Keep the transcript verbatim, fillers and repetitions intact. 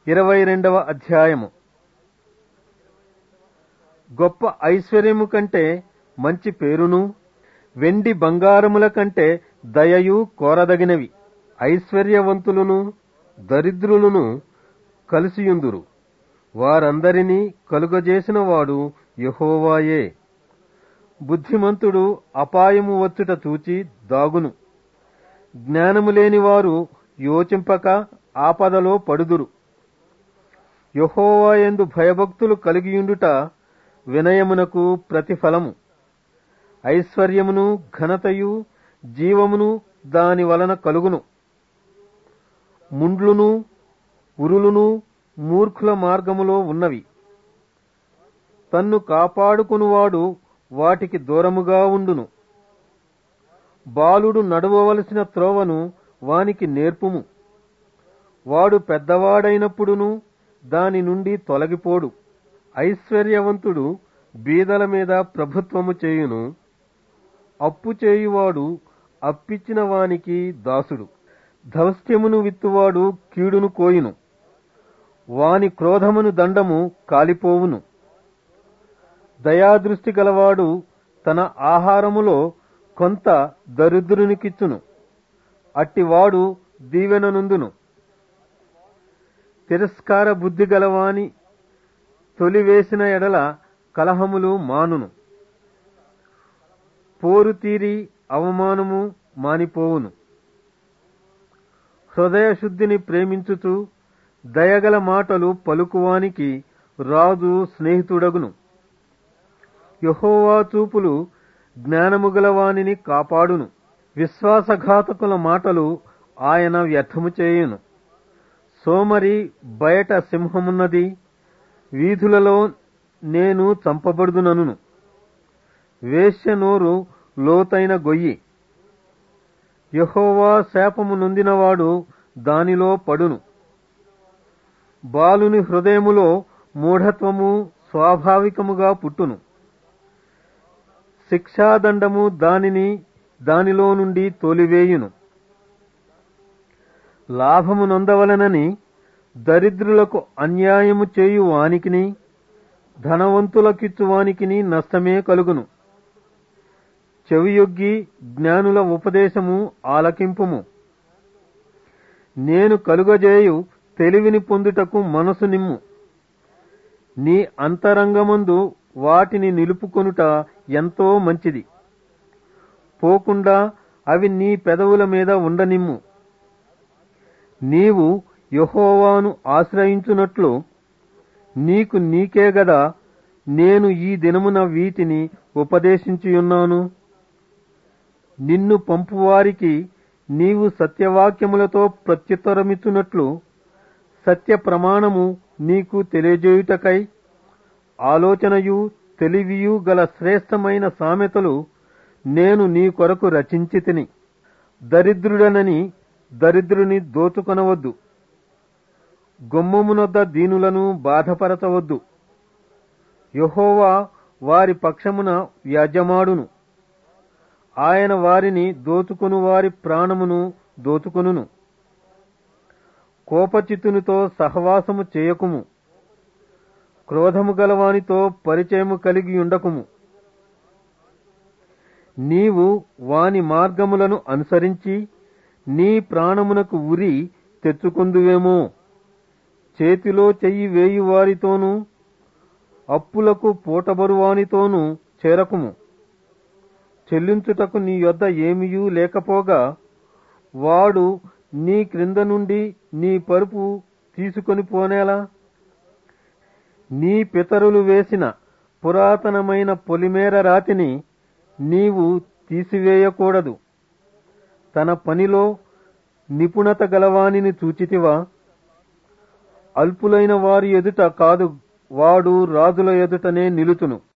ఇరవై రెండవ అధ్యాయము. గొప్ప ఐశ్వర్యము కంటే మంచి పేరును, వెండి బంగారముల కంటే దయయు కోరదగినవి. ఐశ్వర్యవంతులను దరిద్రులను కలిసియుందురు, వారందరినీ కలుగజేసిన వాడు యెహోవాయే. బుద్ధిమంతుడు అపాయము వచ్చుట చూచి దాగును, జ్ఞానము లేనివారు యోచింపక ఆపదలో పడుదురు. యెహోవాయందు భయభక్తులు కలిగియుండుట వినయమునకు ప్రతిఫలము. ఐశ్వర్యమును ఘనతయు జీవమును దాని వలన కలుగును. ముండ్లును ఉరులును మూర్ఖుల మార్గములో ఉన్నవి, తన్ను కాపాడుకునివాడు వాటికి దూరముగా ఉండును. బాలుడు నడవవలసిన త్రోవను వానికి నేర్పుము, వాడు పెద్దవాడైనప్పుడును దాని నుండి తొలగిపోడు. ఐశ్వర్యవంతుడు బీదల మీద ప్రభుత్వము చేయును, అప్పు చేయువాడు అప్పిచ్చిన వానికి దాసుడు. ధౌష్ట్యమును విత్తువాడు కీడును కోయును, వాని క్రోధమును దండము కాలిపోవును. దయాదృష్టి గలవాడు తన ఆహారములో కొంత దరిద్రునికిచ్చును, అట్టివాడు దీవెననుందును. తిరస్కార బుద్ధి గలవాని తొలివేసిన ఎడల కలహములు మానును. పోరు తీరి అవమానము మానిపోవును. హృదయశుద్ధిని ప్రేమించుచు దయగల మాటలు పలుకువానికి రాజు స్నేహితుడగును. యెహోవా చూపులు జ్ఞానము గలవానిని కాపాడును, విశ్వాసఘాతకుల మాటలు ఆయన వ్యర్థము చేయును. సోమరి బయట సింహమున్నది, వీధులలో నేను చంపబడుదునను. వేశ్య నోరు లోతైన గొయ్యి, యెహోవా శాపము నొందినవాడు దానిలో పడును. బాలుని హృదయములో మూఢత్వము స్వాభావికముగా పుట్టును, శిక్షాదండము దానిని దానిలో నుండి తోలివేయును. లాభము నొందవలనని దరిద్రులకు అన్యాయము చేయు వానికిని ధనవంతులకిచ్చు వానికిని నష్టమే కలుగును. చెవియొగ్గి జ్ఞానుల ఉపదేశము ఆలకింపుము. నేను కలుగజేయు తెలివిని పొందుటకు మనసు నిమ్ము. నీ అంతరంగమందు వాటిని నిలుపుకొనుట ఎంతో మంచిది. పోకుండా అవి నీ పెదవుల మీద ఉండనిమ్ము. నీవు యెహోవాను ఆశ్రయించునట్లు నీకు నీకే గదా నేను ఈ దినమున వీటిని ఉపదేశించియున్నాను. నిన్ను పంపువారికి నీవు సత్యవాక్యములతో ప్రత్యుత్తరమిచ్చునట్లు సత్య ప్రమాణము నీకు తెలియజేయుటకై ఆలోచనయు తెలివియు గల శ్రేష్టమైన సామెతలు నేను నీ కొరకు రచించితిని. దరిద్రుడనని దరిద్రుని దోచుకొనవద్దు, గుమ్మమునొద్ద దీనులను బాధపరచవద్దు. యెహోవా వారి పక్షమున వ్యాజ్యమాడును, ఆయన వారిని దోచుకొను వారి ప్రాణమును దోచుకొనును. కోపచిత్తునితో సహవాసము చేయకుము, క్రోధము గలవానితో పరిచయము కలిగి ఉండకుము. నీవు వాని మార్గములను అనుసరించి నీ ప్రాణమునకు ఉరి తెచ్చుకొందువేమో. చేతిలో చెయ్యి వేయువారితోనూ అప్పులకు పూటబరువానితోనూ చేరకుము. చెల్లించుటకు నీ యొద్ద ఏమియూ లేకపోగా వాడు నీ క్రింద నుండి నీ పరుపు తీసుకొని పోనేలా? నీ పితరులు వేసిన పురాతనమైన పొలిమేర రాతిని నీవు తీసివేయకూడదు. తన పనిలో నిపుణత గలవానిని చూచితివా? అల్పులైన వారి ఎదుట కాదు, వాడు రాజుల ఎదుటనే నిలుచును.